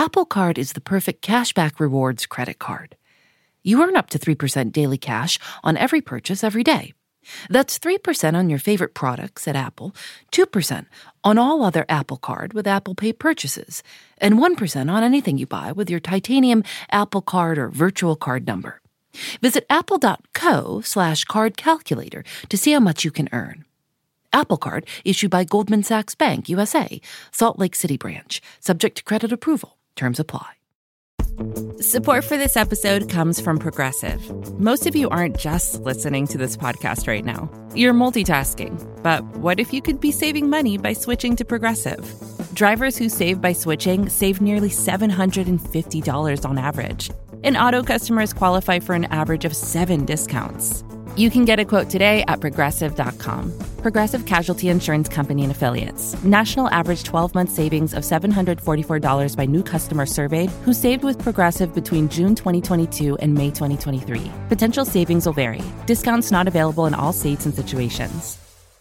Apple Card is the perfect cashback rewards credit card. You earn up to 3% daily cash on every purchase every day. That's 3% on your favorite products at Apple, 2% on all other Apple Card with Apple Pay purchases, and 1% on anything you buy with your titanium Apple Card or virtual card number. Visit apple.co/card calculator to see how much you can earn. Apple Card issued by Goldman Sachs Bank, USA, Salt Lake City branch, subject to credit approval. Terms apply. Support for this episode comes from Progressive. Most of you aren't just listening to this podcast right now. You're multitasking. But what if you could be saving money by switching to Progressive? Drivers who save by switching save nearly $750 on average. And auto customers qualify for an average of 7 discounts. You can get a quote today at Progressive.com. Progressive Casualty Insurance Company and Affiliates. National average 12-month savings of $744 by new customers surveyed who saved with Progressive between June 2022 and May 2023. Potential savings will vary. Discounts not available in all states and situations.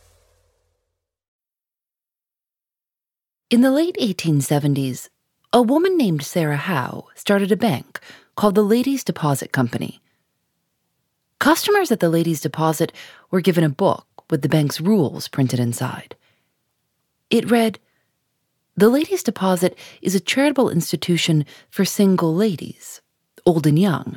In the late 1870s, a woman named Sarah Howe started a bank called the Ladies' Deposit Company. Customers at the Ladies' Deposit were given a book with the bank's rules printed inside. It read, "The Ladies' Deposit is a charitable institution for single ladies, old and young."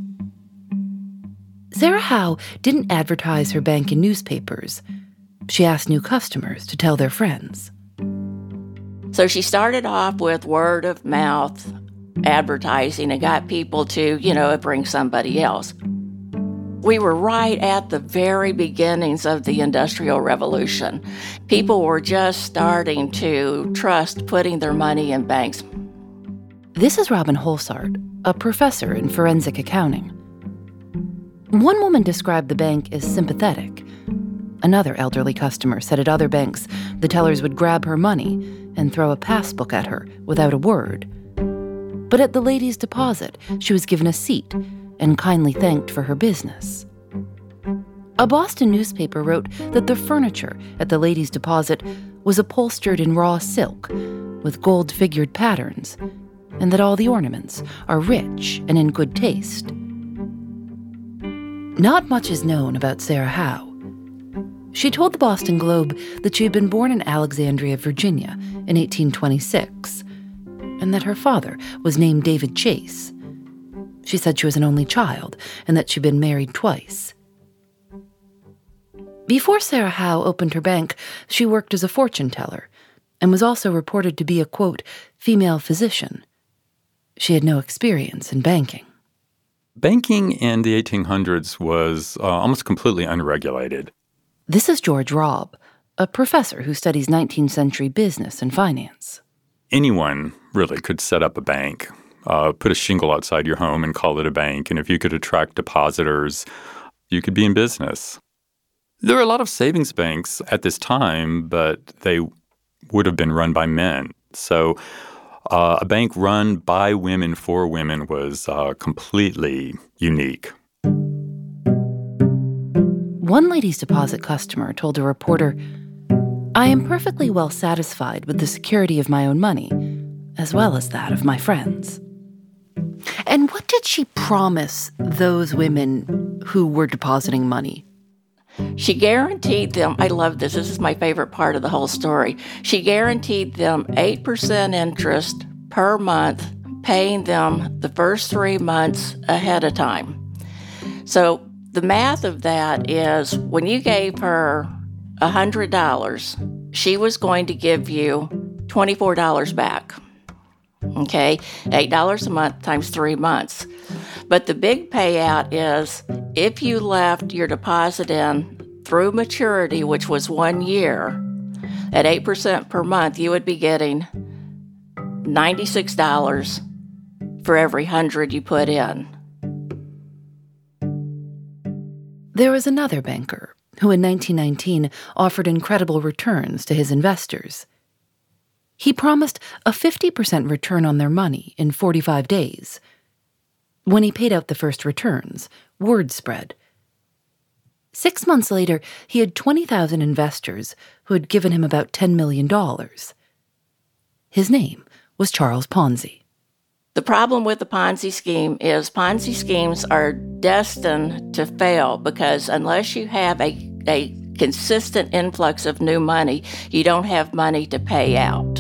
Sarah Howe didn't advertise her bank in newspapers. She asked new customers to tell their friends. So she started off with word of mouth advertising and got people to, bring somebody else. We were right at the very beginnings of the Industrial Revolution. People were just starting to trust putting their money in banks. This is Robin Holsart, a professor in forensic accounting. One woman described the bank as sympathetic. Another elderly customer said at other banks the tellers would grab her money and throw a passbook at her without a word. But at the Ladies' Deposit, she was given a seat and kindly thanked for her business. A Boston newspaper wrote that the furniture at the Ladies' Deposit was upholstered in raw silk with gold-figured patterns, and that all the ornaments are rich and in good taste. Not much is known about Sarah Howe. She told the Boston Globe that she had been born in Alexandria, Virginia in 1826, and that her father was named David Chase. She said she was an only child and that she'd been married twice. Before Sarah Howe opened her bank, she worked as a fortune teller and was also reported to be a, quote, female physician. She had no experience in banking. Banking in the 1800s was almost completely unregulated. This is George Robb, a professor who studies 19th century business and finance. Anyone really could set up a bank. Put a shingle outside your home and call it a bank. And if you could attract depositors, you could be in business. There are a lot of savings banks at this time, but they would have been run by men. So a bank run by women for women was completely unique. One Ladies' Deposit customer told a reporter, "I am perfectly well satisfied with the security of my own money, as well as that of my friends." And what did she promise those women who were depositing money? She guaranteed them, I love this is my favorite part of the whole story. She guaranteed them 8% interest per month, paying them the first 3 months ahead of time. So the math of that is when you gave her $100, she was going to give you $24 back. Okay, $8 a month times 3 months. But the big payout is if you left your deposit in through maturity, which was 1 year, at 8% per month, you would be getting $96 for every 100 you put in. There was another banker who in 1919 offered incredible returns to his investors. He promised a 50% return on their money in 45 days. When he paid out the first returns, word spread. 6 months later, he had 20,000 investors who had given him about $10 million. His name was Charles Ponzi. The problem with the Ponzi scheme is Ponzi schemes are destined to fail because unless you have a consistent influx of new money, you don't have money to pay out.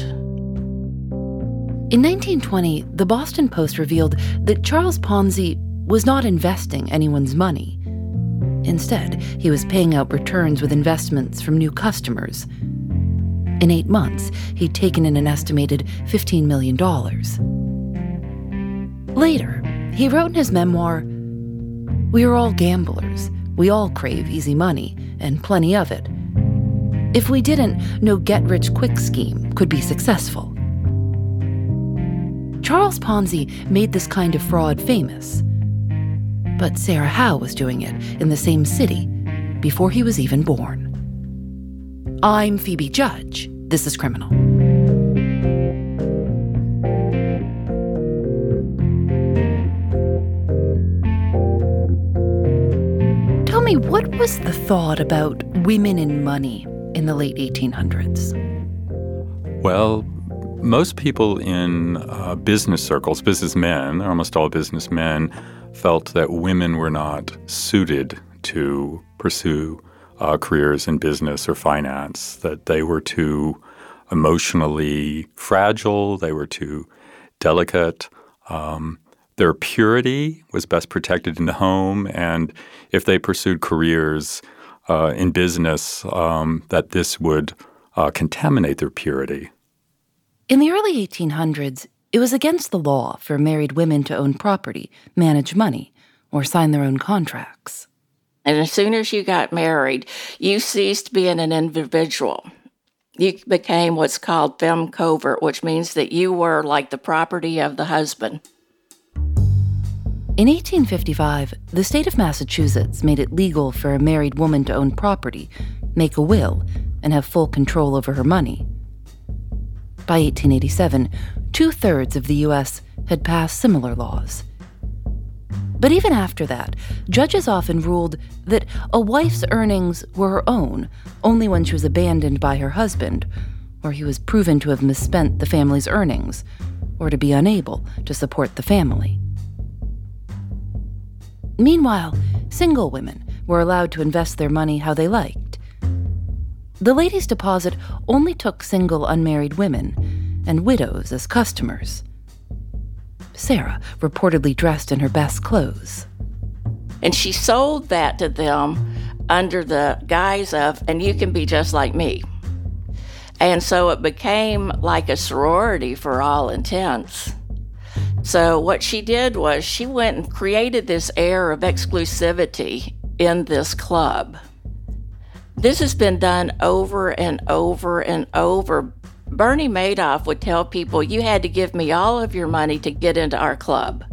In 1920, the Boston Post revealed that Charles Ponzi was not investing anyone's money. Instead, he was paying out returns with investments from new customers. In 8 months, he'd taken in an estimated $15 million. Later, he wrote in his memoir, "We are all gamblers. We all crave easy money, and plenty of it. If we didn't, no get-rich-quick scheme could be successful." Charles Ponzi made this kind of fraud famous. But Sarah Howe was doing it in the same city before he was even born. I'm Phoebe Judge. This is Criminal. Tell me, what was the thought about women and money in the late 1800s? Well, most people in business circles, businessmen, almost all businessmen, felt that women were not suited to pursue careers in business or finance, that they were too emotionally fragile, they were too delicate. Their purity was best protected in the home, and if they pursued careers in business, that this would contaminate their purity. In the early 1800s, it was against the law for married women to own property, manage money, or sign their own contracts. And as soon as you got married, you ceased being an individual. You became what's called femme covert, which means that you were like the property of the husband. In 1855, the state of Massachusetts made it legal for a married woman to own property, make a will, and have full control over her money. By 1887, 2/3 of the U.S. had passed similar laws. But even after that, judges often ruled that a wife's earnings were her own only when she was abandoned by her husband, or he was proven to have misspent the family's earnings, or to be unable to support the family. Meanwhile, single women were allowed to invest their money how they liked. The ladies' deposit only took single unmarried women and widows as customers. Sarah reportedly dressed in her best clothes. And she sold that to them under the guise of, and you can be just like me. And so it became like a sorority for all intents. So what she did was she went and created this air of exclusivity in this club. This has been done over and over and over. Bernie Madoff would tell people, you had to give me all of your money to get into our club.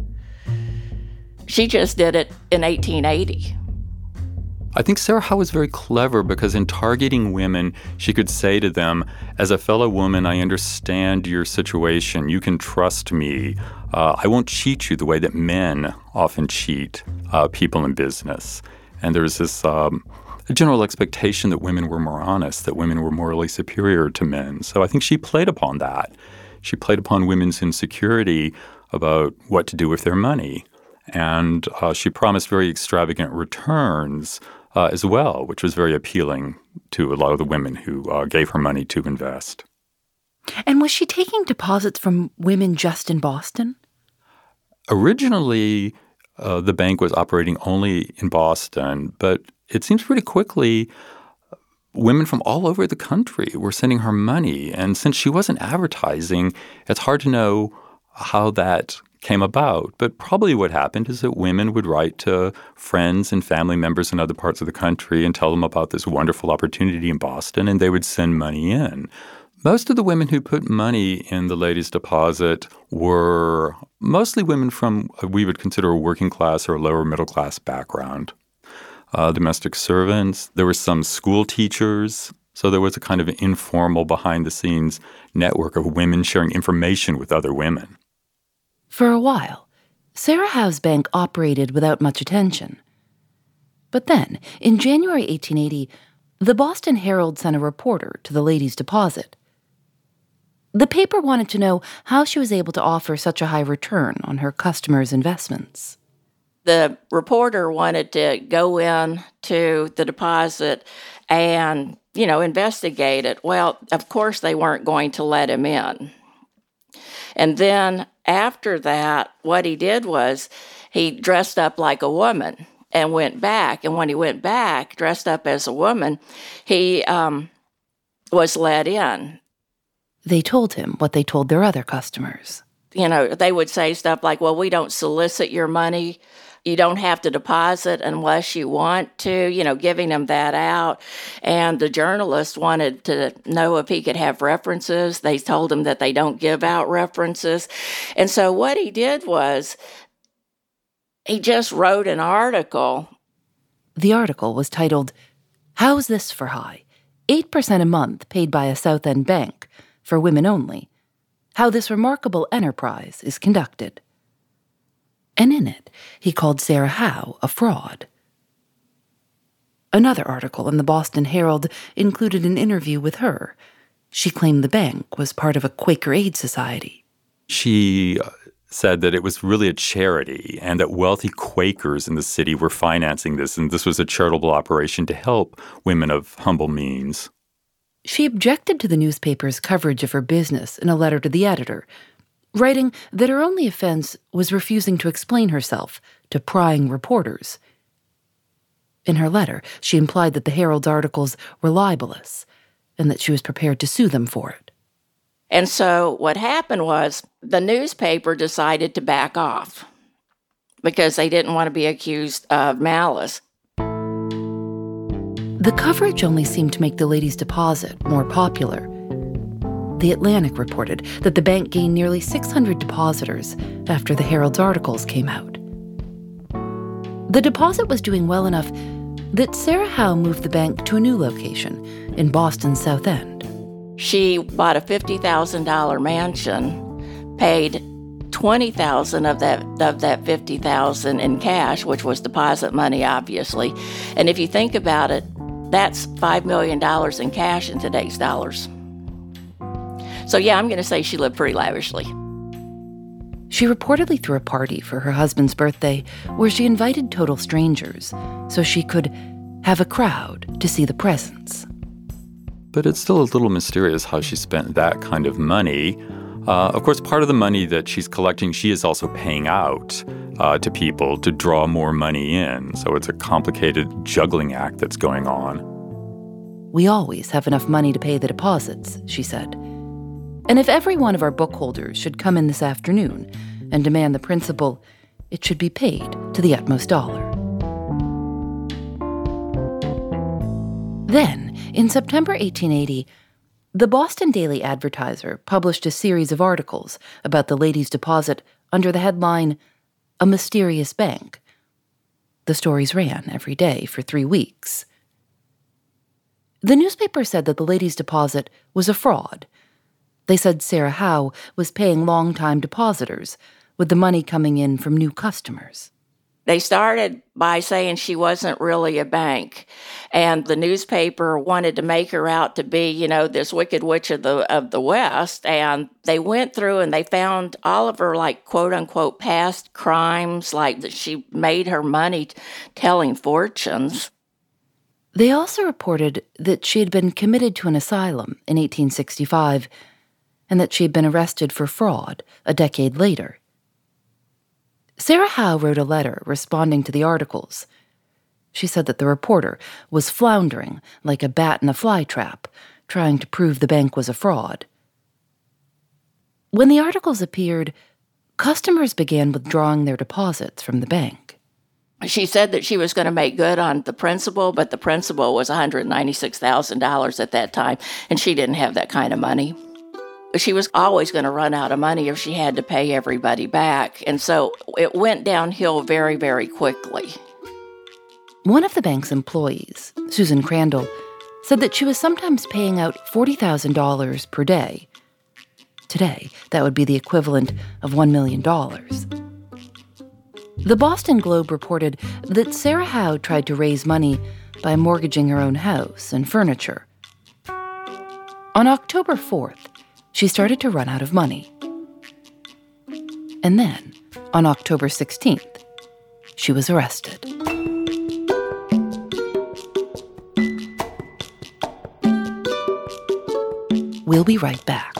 She just did it in 1880. I think Sarah Howe was very clever because in targeting women, she could say to them, as a fellow woman, I understand your situation. You can trust me. I won't cheat you the way that men often cheat people in business. And there's this a general expectation that women were more honest, that women were morally superior to men. So I think she played upon that. She played upon women's insecurity about what to do with their money. And she promised very extravagant returns as well, which was very appealing to a lot of the women who gave her money to invest. And was she taking deposits from women just in Boston? Originally, the bank was operating only in Boston, but it seems pretty quickly women from all over the country were sending her money. And since she wasn't advertising, it's hard to know how that came about. But probably what happened is that women would write to friends and family members in other parts of the country and tell them about this wonderful opportunity in Boston, and they would send money in. Most of the women who put money in the ladies' deposit were mostly women from what we would consider a working class or lower middle class background. Domestic servants. There were some school teachers. So there was a kind of informal behind-the-scenes network of women sharing information with other women. For a while, Sarah Howe's bank operated without much attention. But then, in January 1880, the Boston Herald sent a reporter to the ladies' deposit. The paper wanted to know how she was able to offer such a high return on her customers' investments. The reporter wanted to go in to the deposit and, investigate it. Well, of course, they weren't going to let him in. And then after that, what he did was he dressed up like a woman and went back. And when he went back, dressed up as a woman, he was let in. They told him what they told their other customers. They would say stuff like, well, we don't solicit your money. You don't have to deposit unless you want to, giving him that out. And the journalist wanted to know if he could have references. They told him that they don't give out references. And so what he did was he just wrote an article. The article was titled, "How's This for High? 8% a month paid by a South End bank for women only. How this remarkable enterprise is conducted." And in it, he called Sarah Howe a fraud. Another article in the Boston Herald included an interview with her. She claimed the bank was part of a Quaker Aid Society. She said that it was really a charity and that wealthy Quakers in the city were financing this, and this was a charitable operation to help women of humble means. She objected to the newspaper's coverage of her business in a letter to the editor, writing that her only offense was refusing to explain herself to prying reporters. In her letter, she implied that the Herald's articles were libelous and that she was prepared to sue them for it. And so what happened was the newspaper decided to back off because they didn't want to be accused of malice. The coverage only seemed to make the Ladies' Deposit more popular. The Atlantic reported that the bank gained nearly 600 depositors after the Herald's articles came out. The deposit was doing well enough that Sarah Howe moved the bank to a new location in Boston's South End. She bought a $50,000 mansion, paid $20,000 of that $50,000 in cash, which was deposit money, obviously. And if you think about it, that's $5 million in cash in today's dollars. So yeah, I'm going to say she lived pretty lavishly. She reportedly threw a party for her husband's birthday where she invited total strangers so she could have a crowd to see the presents. But it's still a little mysterious how she spent that kind of money. Of course, part of the money that she's collecting, she is also paying out to people to draw more money in. So it's a complicated juggling act that's going on. We always have enough money to pay the deposits, she said. And if every one of our book holders should come in this afternoon and demand the principal, it should be paid to the utmost dollar. Then, in September 1880, the Boston Daily Advertiser published a series of articles about the Ladies' Deposit under the headline, "A Mysterious Bank." The stories ran every day for 3 weeks. The newspaper said that the Ladies' Deposit was a fraud. They said Sarah Howe was paying long-time depositors, with the money coming in from new customers. They started by saying she wasn't really a bank, and the newspaper wanted to make her out to be, this wicked witch of the West. And they went through and they found all of her, quote unquote, past crimes, that she made her money telling fortunes. They also reported that she had been committed to an asylum in 1865 and that she had been arrested for fraud a decade later. Sarah Howe wrote a letter responding to the articles. She said that the reporter was floundering like a bat in a fly trap, trying to prove the bank was a fraud. When the articles appeared, customers began withdrawing their deposits from the bank. She said that she was going to make good on the principal, but the principal was $196,000 at that time, and she didn't have that kind of money. She was always going to run out of money if she had to pay everybody back, and so it went downhill very, very quickly. One of the bank's employees, Susan Crandall, said that she was sometimes paying out $40,000 per day. Today, that would be the equivalent of $1 million. The Boston Globe reported that Sarah Howe tried to raise money by mortgaging her own house and furniture. On October 4th, she started to run out of money. And then, on October 16th, she was arrested. We'll be right back.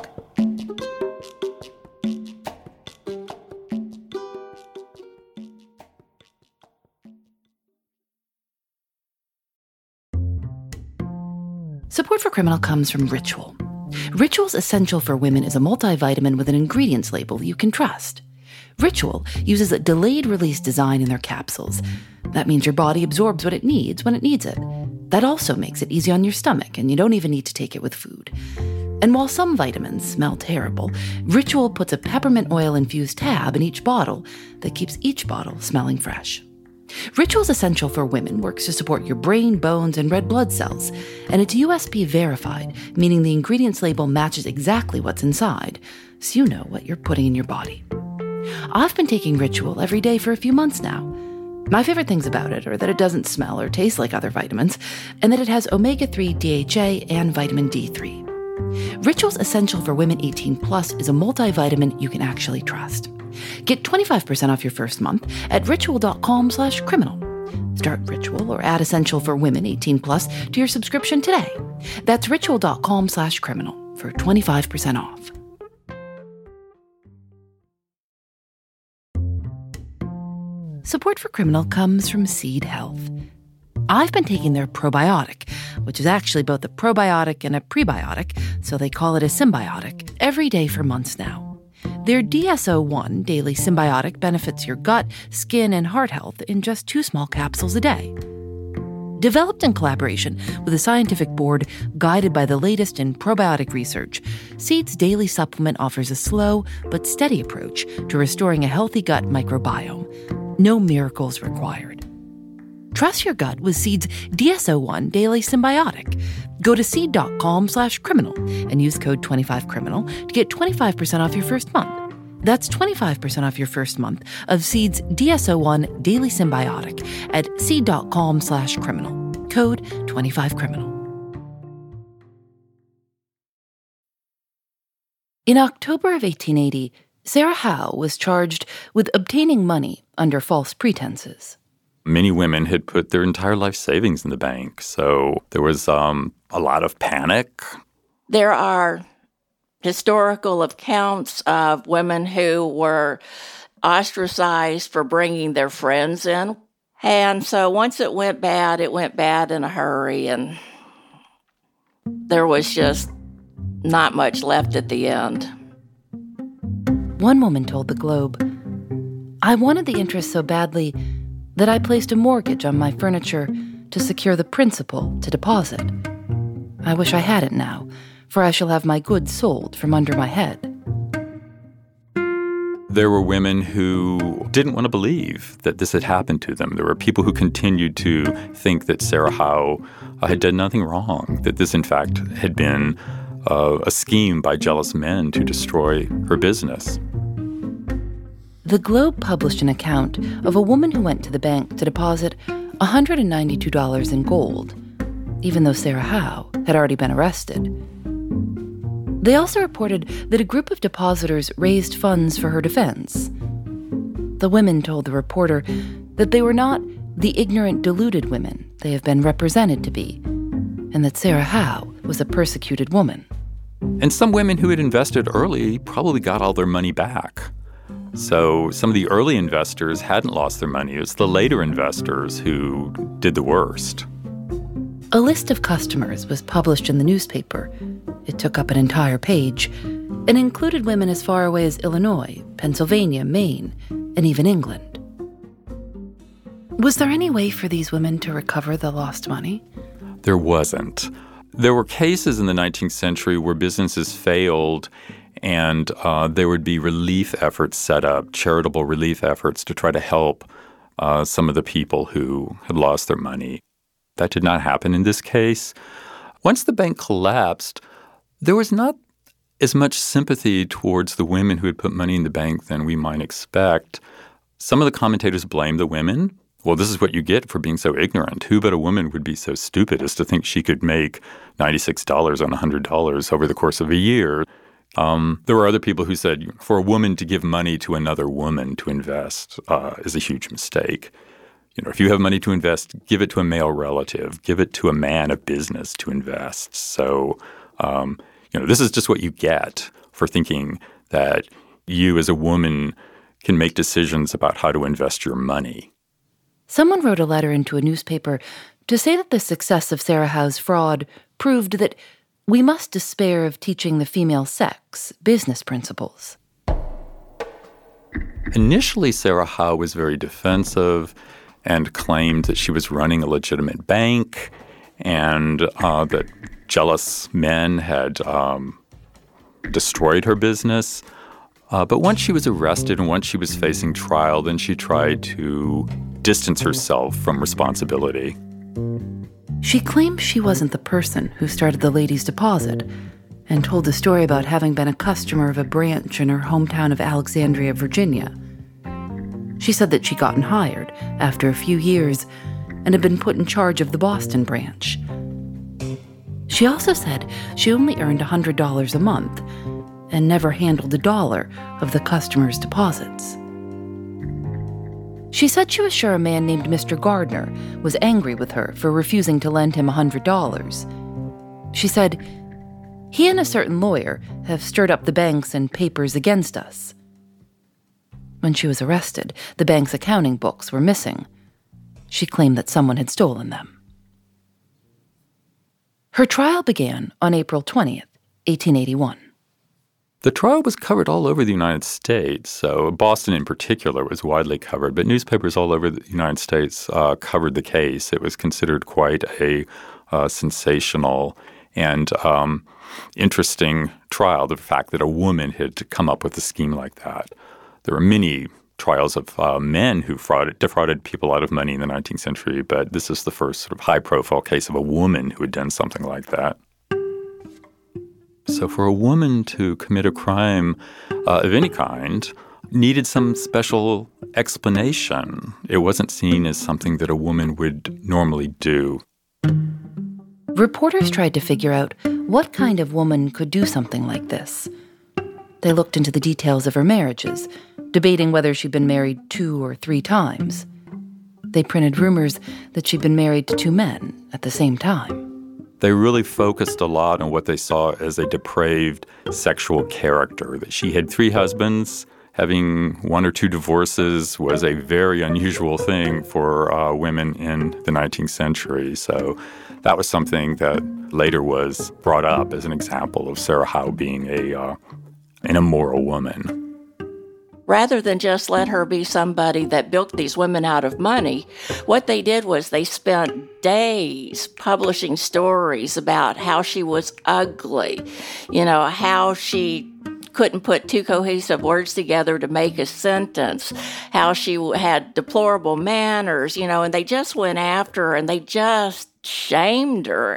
Support for Criminal comes from Ritual. Ritual's Essential for Women is a multivitamin with an ingredients label you can trust. Ritual uses a delayed-release design in their capsules. That means your body absorbs what it needs when it needs it. That also makes it easy on your stomach, and you don't even need to take it with food. And while some vitamins smell terrible, Ritual puts a peppermint oil-infused tab in each bottle that keeps each bottle smelling fresh. Ritual's Essential for Women works to support your brain, bones, and red blood cells, and it's USP verified, meaning the ingredients label matches exactly what's inside, so you know what you're putting in your body. I've been taking Ritual every day for a few months now. My favorite things about it are that it doesn't smell or taste like other vitamins, and that it has omega-3 DHA and vitamin D3. Ritual's Essential for Women 18 Plus is a multivitamin you can actually trust. Get 25% off your first month at ritual.com/criminal. Start Ritual or add Essential for Women 18 Plus to your subscription today. That's ritual.com/criminal for 25% off. Support for Criminal comes from Seed Health. I've been taking their probiotic, which is actually both a probiotic and a prebiotic, so they call it a symbiotic, every day for months now. Their DSO1 Daily Symbiotic benefits your gut, skin, and heart health in just 2 small capsules a day. Developed in collaboration with a scientific board guided by the latest in probiotic research, Seed's daily supplement offers a slow but steady approach to restoring a healthy gut microbiome. No miracles required. Trust your gut with Seed's DSO1 Daily Symbiotic. Go to seed.com/criminal and use code 25criminal to get 25% off your first month. That's 25% off your first month of Seed's DSO1 Daily Symbiotic at seed.com/criminal. Code 25criminal. In October of 1880, Sarah Howe was charged with obtaining money under false pretenses. Many women had put their entire life savings in the bank, so there was a lot of panic. There are historical accounts of women who were ostracized for bringing their friends in. And so once it went bad in a hurry, and there was just not much left at the end. One woman told the Globe, "I wanted the interest so badly that I placed a mortgage on my furniture to secure the principal to deposit. I wish I had it now, for I shall have my goods sold from under my head." There were women who didn't want to believe that this had happened to them. There were people who continued to think that Sarah Howe had done nothing wrong, that this, in fact, had been a scheme by jealous men to destroy her business. The Globe published an account of a woman who went to the bank to deposit $192 in gold, even though Sarah Howe had already been arrested. They also reported that a group of depositors raised funds for her defense. The women told the reporter that they were not the ignorant, deluded women they have been represented to be, and that Sarah Howe was a persecuted woman. And some women who had invested early probably got all their money back. So some of the early investors hadn't lost their money. It was the later investors who did the worst. A list of customers was published in the newspaper. It took up an entire page and included women as far away as Illinois, Pennsylvania, Maine, and even England. Was there any way for these women to recover the lost money? There wasn't. There were cases in the 19th century where businesses failed and there would be relief efforts set up, charitable relief efforts to try to help some of the people who had lost their money. That did not happen in this case. Once the bank collapsed, there was not as much sympathy towards the women who had put money in the bank than we might expect. Some of the commentators blamed the women. Well, this is what you get for being so ignorant. Who but a woman would be so stupid as to think she could make $96 on $100 over the course of a year? There were other people who said for a woman to give money to another woman to invest is a huge mistake. If you have money to invest, give it to a male relative. Give it to a man of business to invest. So, this is just what you get for thinking that you as a woman can make decisions about how to invest your money. Someone wrote a letter into a newspaper to say that the success of Sarah Howe's fraud proved that we must despair of teaching the female sex business principles. Initially, Sarah Howe was very defensive and claimed that she was running a legitimate bank and that jealous men had destroyed her business. But once she was arrested and once she was facing trial, then she tried to distance herself from responsibility. She claimed she wasn't the person who started the Ladies' Deposit and told the story about having been a customer of a branch in her hometown of Alexandria, Virginia. She said that she'd gotten hired after a few years and had been put in charge of the Boston branch. She also said she only earned $100 a month and never handled a dollar of the customers' deposits. She said she was sure a man named Mr. Gardner was angry with her for refusing to lend him $100. She said, "He and a certain lawyer have stirred up the banks and papers against us." When she was arrested, the bank's accounting books were missing. She claimed that someone had stolen them. Her trial began on April 20th, 1881. The trial was covered all over the United States. So Boston in particular was widely covered, but newspapers all over the United States covered the case. It was considered quite a sensational and interesting trial, the fact that a woman had come up with a scheme like that. There were many trials of men who defrauded people out of money in the 19th century, but this is the first sort of high-profile case of a woman who had done something like that. So for a woman to commit a crime of any kind needed some special explanation. It wasn't seen as something that a woman would normally do. Reporters tried to figure out what kind of woman could do something like this. They looked into the details of her marriages, debating whether she'd been married 2 or 3 times. They printed rumors that she'd been married to 2 men at the same time. They really focused a lot on what they saw as a depraved sexual character, that she had 3 husbands. Having 1 or 2 divorces was a very unusual thing for women in the 19th century. So that was something that later was brought up as an example of Sarah Howe being an immoral woman. Rather than just let her be somebody that bilked these women out of money, what they did was they spent days publishing stories about how she was ugly, how she couldn't put 2 cohesive words together to make a sentence, how she had deplorable manners, and they just went after her and they just shamed her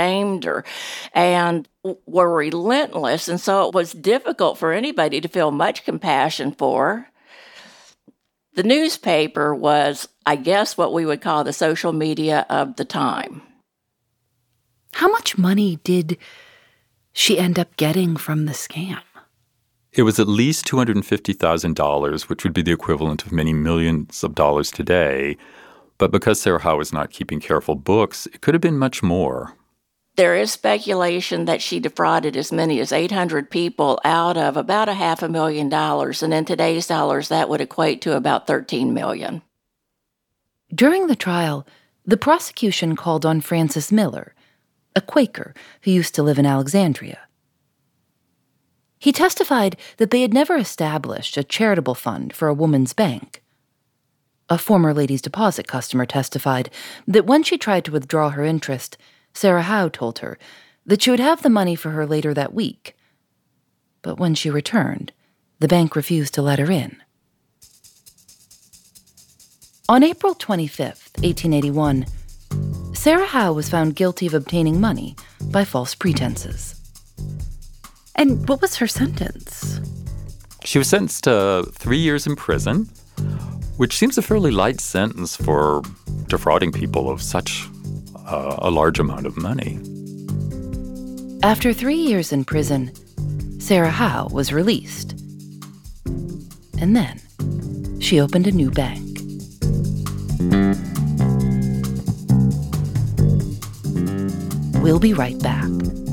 and were relentless. And so it was difficult for anybody to feel much compassion for her. The newspaper was, I guess, what we would call the social media of the time. How much money did she end up getting from the scam? It was at least $250,000, which would be the equivalent of many millions of dollars today. But because Sarah Howe was not keeping careful books, it could have been much more. There is speculation that she defrauded as many as 800 people out of about $500,000, and in today's dollars, that would equate to about $13 million. During the trial, the prosecution called on Francis Miller, a Quaker who used to live in Alexandria. He testified that they had never established a charitable fund for a woman's bank. A former Ladies' Deposit customer testified that when she tried to withdraw her interest, Sarah Howe told her that she would have the money for her later that week. But when she returned, the bank refused to let her in. On April 25th, 1881, Sarah Howe was found guilty of obtaining money by false pretenses. And what was her sentence? She was sentenced to 3 years in prison, which seems a fairly light sentence for defrauding people of such a large amount of money. After 3 years in prison, Sarah Howe was released. And then she opened a new bank. We'll be right back.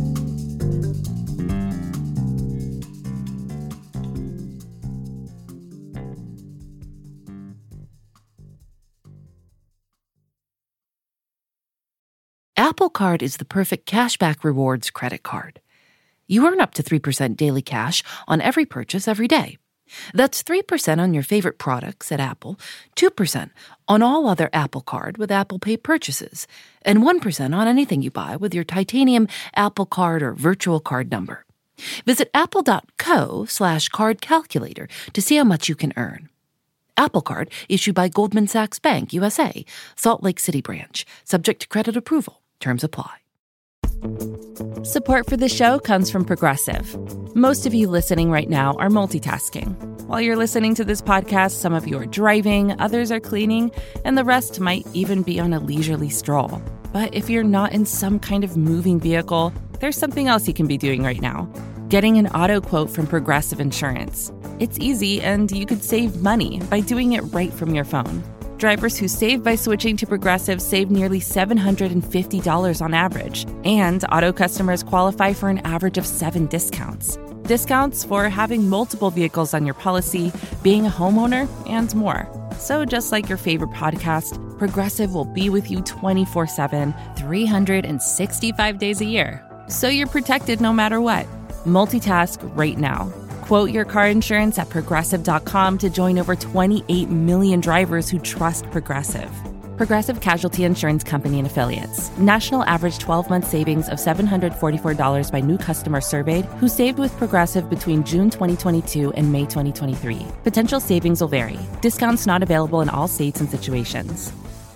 Apple Card is the perfect cashback rewards credit card. You earn up to 3% daily cash on every purchase every day. That's 3% on your favorite products at Apple, 2% on all other Apple Card with Apple Pay purchases, and 1% on anything you buy with your titanium Apple Card or virtual card number. Visit apple.co/card calculator to see how much you can earn. Apple Card issued by Goldman Sachs Bank, USA, Salt Lake City branch, subject to credit approval. Terms apply. Support for the show comes from Progressive. Most of you listening right now are multitasking. While you're listening to this podcast, some of you are driving, others are cleaning, and the rest might even be on a leisurely stroll. But if you're not in some kind of moving vehicle, there's something else you can be doing right now. Getting an auto quote from Progressive Insurance. It's easy, and you could save money by doing it right from your phone. Drivers who save by switching to Progressive save nearly $750 on average, and auto customers qualify for an average of 7 discounts. Discounts for having multiple vehicles on your policy, being a homeowner, and more. So just like your favorite podcast, Progressive will be with you 24/7, 365 days a year. So you're protected no matter what. Multitask right now. Quote your car insurance at Progressive.com to join over 28 million drivers who trust Progressive. Progressive Casualty Insurance Company and Affiliates. National average 12-month savings of $744 by new customers surveyed who saved with Progressive between June 2022 and May 2023. Potential savings will vary. Discounts not available in all states and situations.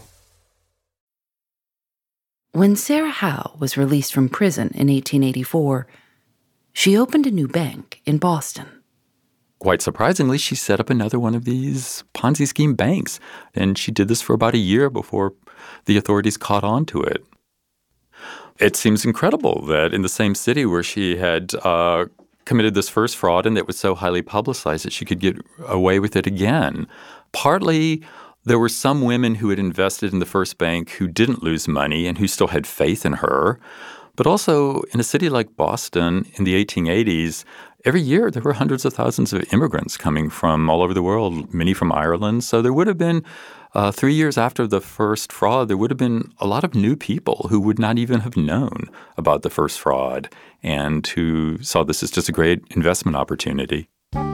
When Sarah Howe was released from prison in 1884, she opened a new bank in Boston. Quite surprisingly, she set up another one of these Ponzi scheme banks, and she did this for about a year before the authorities caught on to it. It seems incredible that in the same city where she had committed this first fraud and that was so highly publicized that she could get away with it again. Partly, there were some women who had invested in the first bank who didn't lose money and who still had faith in her. But also, in a city like Boston in the 1880s, every year there were hundreds of thousands of immigrants coming from all over the world, many from Ireland. So there would have been, 3 years after the first fraud, there would have been a lot of new people who would not even have known about the first fraud and who saw this as just a great investment opportunity.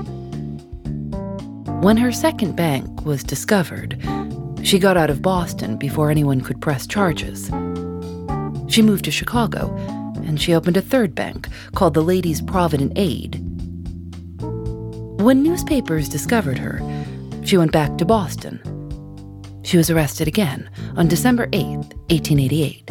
When her second bank was discovered, she got out of Boston before anyone could press charges. She moved to Chicago, and she opened a third bank called the Ladies' Provident Aid. When newspapers discovered her, she went back to Boston. She was arrested again on December 8th, 1888.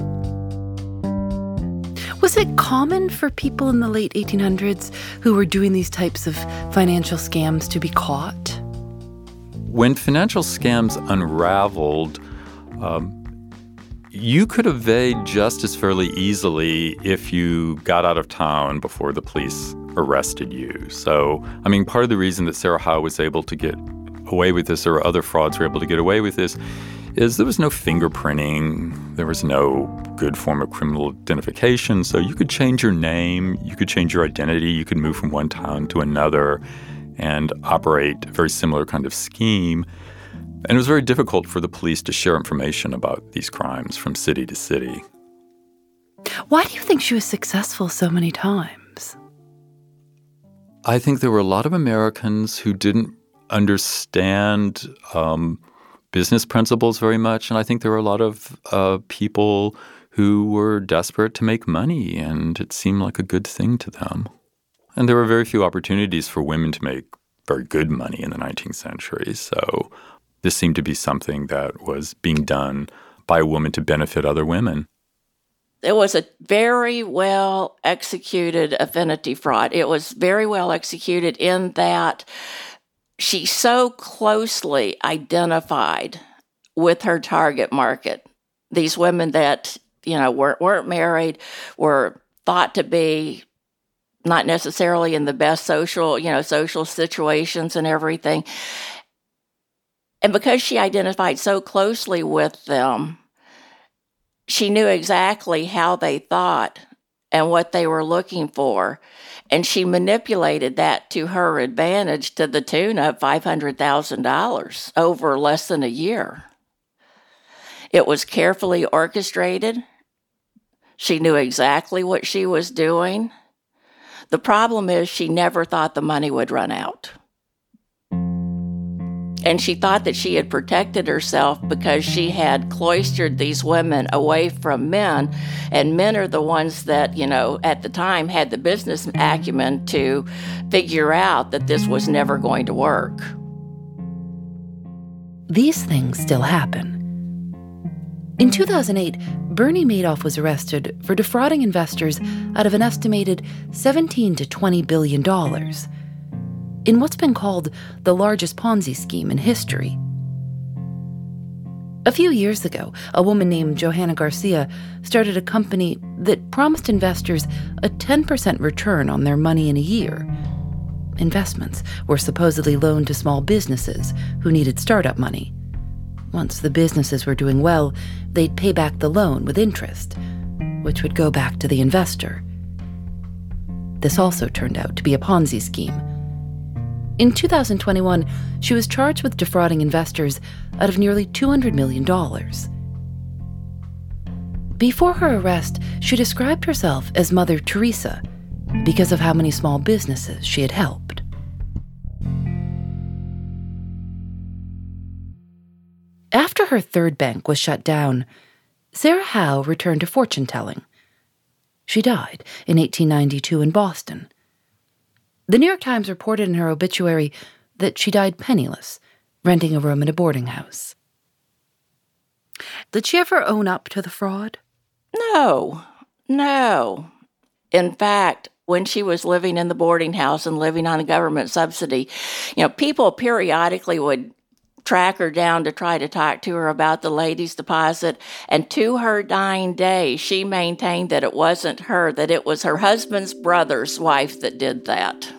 Was it common for people in the late 1800s who were doing these types of financial scams to be caught? When financial scams unraveled, you could evade justice fairly easily if you got out of town before the police arrested you. So, I mean, part of the reason that Sarah Howe was able to get away with this, or other frauds were able to get away with this, is there was no fingerprinting. There was no good form of criminal identification. So you could change your name. You could change your identity. You could move from one town to another and operate a very similar kind of scheme. And it was very difficult for the police to share information about these crimes from city to city. Why do you think she was successful so many times? I think there were a lot of Americans who didn't understand business principles very much. And I think there were a lot of people who were desperate to make money, and it seemed like a good thing to them. And there were very few opportunities for women to make very good money in the 19th century. So this seemed to be something that was being done by a woman to benefit other women. It was a very well executed affinity fraud. It was very well executed in that she so closely identified with her target market. These women that, weren't married, were thought to be not necessarily in the best social situations and everything. And because she identified so closely with them, she knew exactly how they thought and what they were looking for. And she manipulated that to her advantage to the tune of $500,000 over less than a year. It was carefully orchestrated. She knew exactly what she was doing. The problem is she never thought the money would run out. And she thought that she had protected herself because she had cloistered these women away from men. And men are the ones that, at the time had the business acumen to figure out that this was never going to work. These things still happen. In 2008, Bernie Madoff was arrested for defrauding investors out of an estimated $17 to $20 billion in what's been called the largest Ponzi scheme in history. A few years ago, a woman named Johanna Garcia started a company that promised investors a 10% return on their money in a year. Investments were supposedly loaned to small businesses who needed startup money. Once the businesses were doing well, they'd pay back the loan with interest, which would go back to the investor. This also turned out to be a Ponzi scheme. In 2021, she was charged with defrauding investors out of nearly $200 million. Before her arrest, she described herself as Mother Teresa because of how many small businesses she had helped. After her third bank was shut down, Sarah Howe returned to fortune-telling. She died in 1892 in Boston. The New York Times reported in her obituary that she died penniless, renting a room in a boarding house. Did she ever own up to the fraud? No. In fact, when she was living in the boarding house and living on a government subsidy, people periodically would track her down to try to talk to her about the ladies' deposit. And to her dying day, she maintained that it wasn't her, that it was her husband's brother's wife that did that.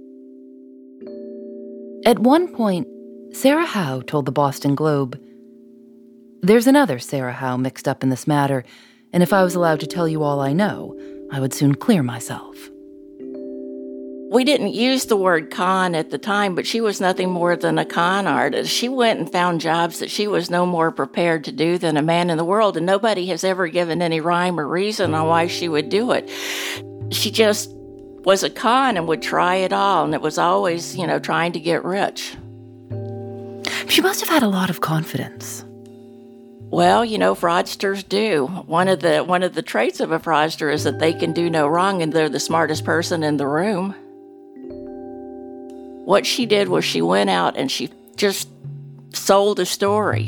At one point, Sarah Howe told the Boston Globe, "There's another Sarah Howe mixed up in this matter, and if I was allowed to tell you all I know, I would soon clear myself." We didn't use the word con at the time, but she was nothing more than a con artist. She went and found jobs that she was no more prepared to do than a man in the world, and nobody has ever given any rhyme or reason on why she would do it. She just was a con and would try it all, and it was always, trying to get rich. She must have had a lot of confidence. Well, fraudsters do. One of the traits of a fraudster is that they can do no wrong and they're the smartest person in the room. What she did was she went out and she just sold a story.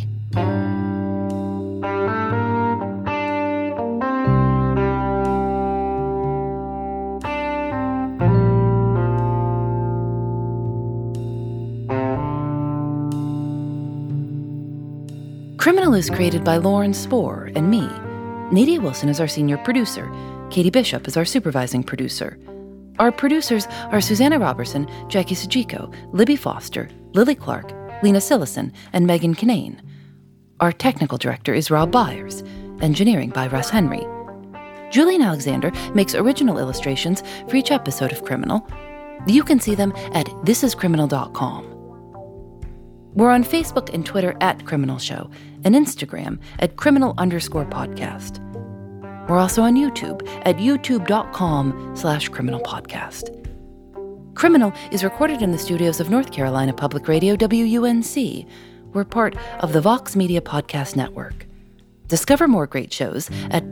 Criminal is created by Lauren Spohr and me. Nadia Wilson is our senior producer. Katie Bishop is our supervising producer. Our producers are Susanna Robertson, Jackie Sujiko, Libby Foster, Lily Clark, Lena Sillison, and Megan Kinane. Our technical director is Rob Byers. Engineering by Russ Henry. Julian Alexander makes original illustrations for each episode of Criminal. You can see them at thisiscriminal.com. We're on Facebook and Twitter at Criminal Show and Instagram at criminal_podcast. We're also on YouTube at youtube.com/criminalpodcast. Criminal is recorded in the studios of North Carolina Public Radio WUNC. We're part of the Vox Media Podcast Network. Discover more great shows at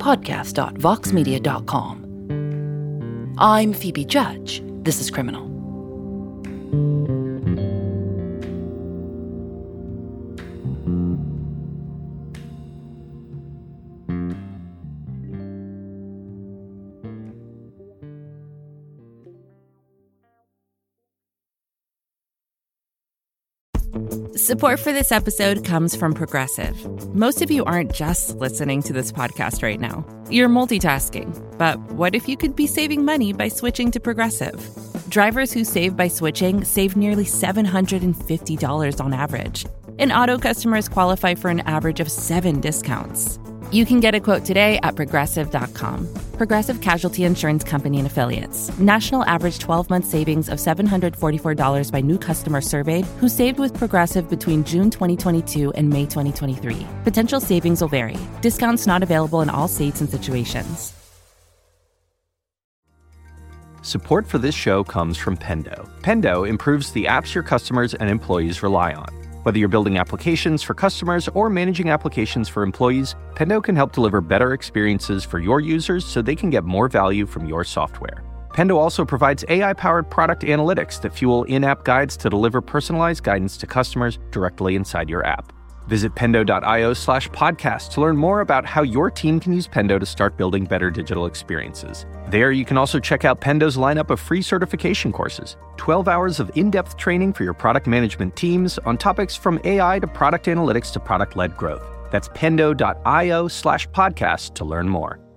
podcast.voxmedia.com. I'm Phoebe Judge. This is Criminal. Support for this episode comes from Progressive. Most of you aren't just listening to this podcast right now. You're multitasking. But what if you could be saving money by switching to Progressive? Drivers who save by switching save nearly $750 on average. And auto customers qualify for an average of 7 discounts. You can get a quote today at Progressive.com. Progressive Casualty Insurance Company and Affiliates. National average 12-month savings of $744 by new customers surveyed who saved with Progressive between June 2022 and May 2023. Potential savings will vary. Discounts not available in all states and situations. Support for this show comes from Pendo. Pendo improves the apps your customers and employees rely on. Whether you're building applications for customers or managing applications for employees, Pendo can help deliver better experiences for your users so they can get more value from your software. Pendo also provides AI-powered product analytics that fuel in-app guides to deliver personalized guidance to customers directly inside your app. Visit pendo.io/podcast to learn more about how your team can use Pendo to start building better digital experiences. There, you can also check out Pendo's lineup of free certification courses, 12 hours of in-depth training for your product management teams on topics from AI to product analytics to product-led growth. That's pendo.io/podcast to learn more.